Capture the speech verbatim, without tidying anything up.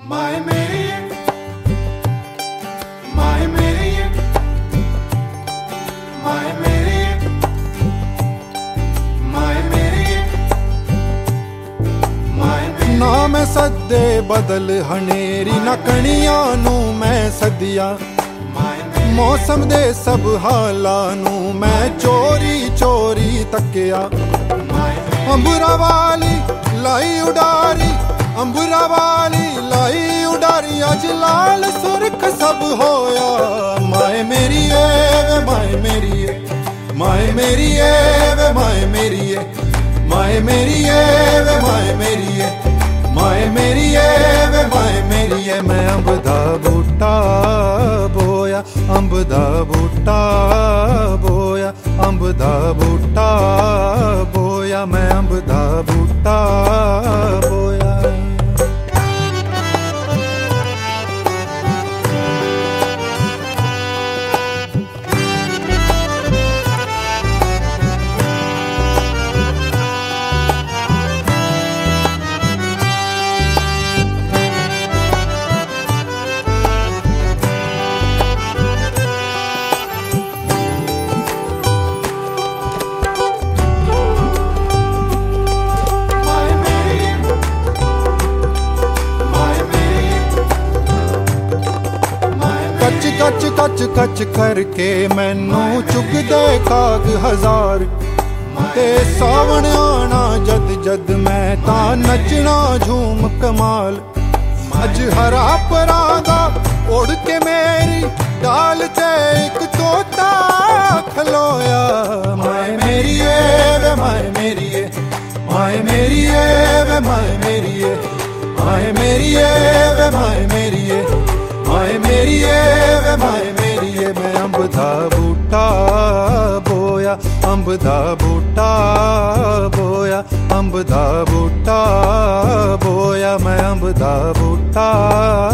माए मेरी माए मेरी माए मेरी माए मेरी माए मेरी ना मैं सदे बदल हनेरी ना कणियां नू मैं सदिया मौसम दे सब हालां नू मैं चोरी चोरी तकिया अंबुरा वाली लाई उडारी अंबुरा वाली लाई उडारी अज लाल सुरख सब होया माए मेरी वे माए मेरी माए मेरी वे माए मेरी माए मेरी वे माए मेरी माए मेरी वे माए मेरी मैं अंब दा बूटा बोया अंब दा बूटा बोया अंब दा बूटा बोया मैं अंब दा बूटा बोया कच कच कच करके मैनू चुगदे काग हजार ते सावन आना जद जद मैं ता नचना झूम कमाल अज हरा परागा उड़ के मेरी डाल ते एक तोता खलोया माए मेरी वे माए मेरी माए मेरी वे माए मेरी माए मेरी वे माए मेरी माए मेरी वे माए मेरी मैं अंब दा बूटा बोया अंब दा बूटा बोया अंब दा बूटा बोया मैं अंब दा बूटा